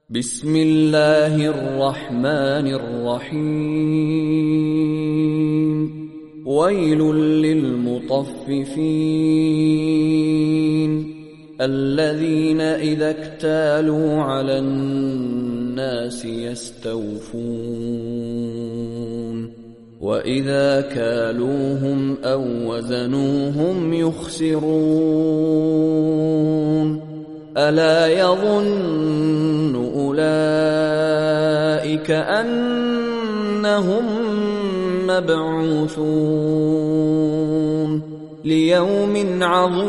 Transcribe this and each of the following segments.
بسم الله الرحمن الرحيم ويل للمطففين الذين إذا اكتالوا على الناس يستوفون وإذا كالوهم أو وزنوهم يخسرون ألا يظن أولئك أنهم مبعوثون ليوم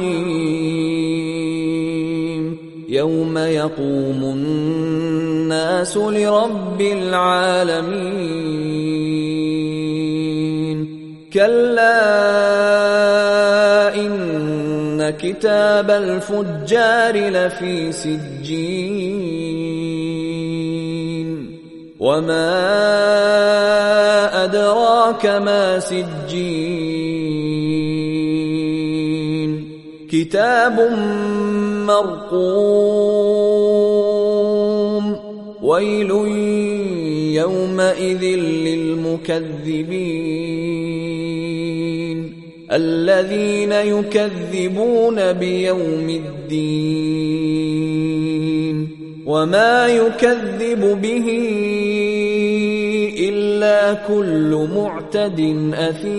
عظيم يوم يقوم الناس لرب العالمين كلا إن كتاب الفجار لفي سجين وما أدراك ما سجين كتاب مرقوم ويل يومئذ للمكذبين الذين يكذبون بيوم الدين وما يكذب به إلا كل معتد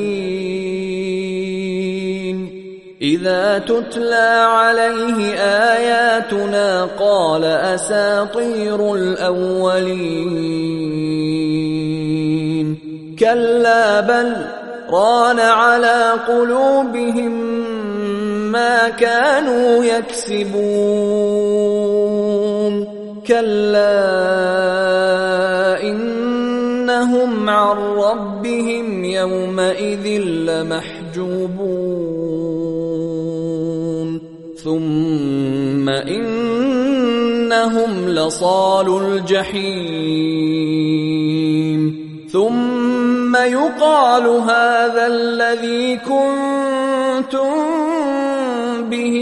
أثيم إذا تتلى عليه آياتنا قال أساطير الأولين كلا بل ران على قلوبهم ما كانوا يكسبون كلا إنهم عن ربهم يومئذ لمحجوبون ثم إنهم لصالو الجحيم ثم يقال هذا الذي كنتم به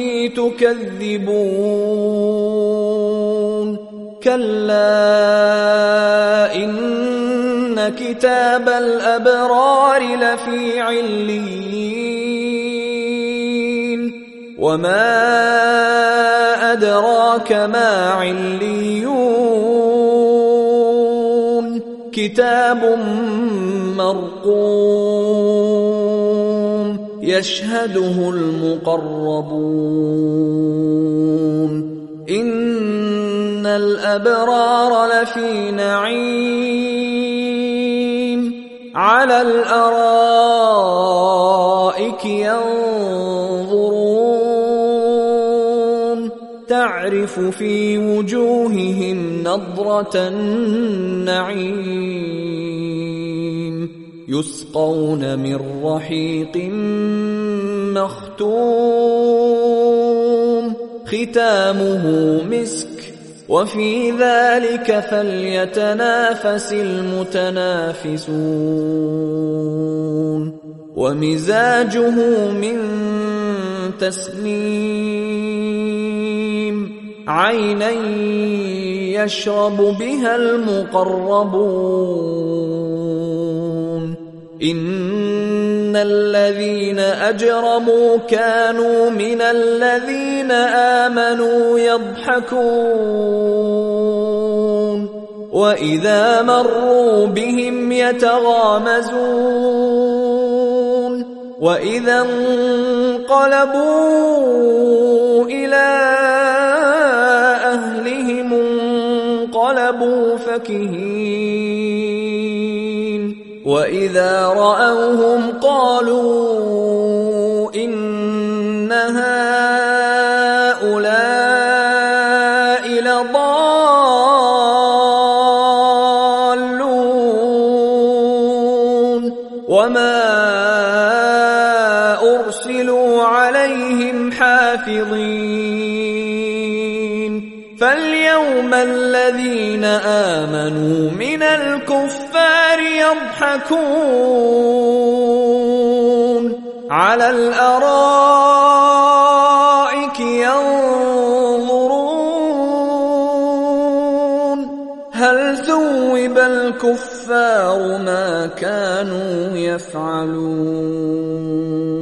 تكذبون كلا إن كتاب الأبرار لفي عليين وما أدراك ما عليون كتاب مرقوم يشهده المقربون إن الأبرار لفي نعيم على الأرائك ينظرون تعرف في وجوههم نضرة النعيم يسقون من رحيق مختوم ختامه مسك وفي ذلك فليتنافس المتنافسون ومزاجه من تسنيم عينا يشرب بها المقربون إن الذين أجرموا كانوا من الذين آمنوا يضحكون وإذا مروا بهم يتغامزون وإذا انقلبوا إلى أهلهم انقلبوا فكهين وإذا رأوهم قالوا إن هؤلاء لضالون وما أرسلوا عليهم حافظين فاليوم الذين آمنوا من الكفار يضحكون على الأرائك ينظرون هل ثوب الكفار ما كانوا يفعلون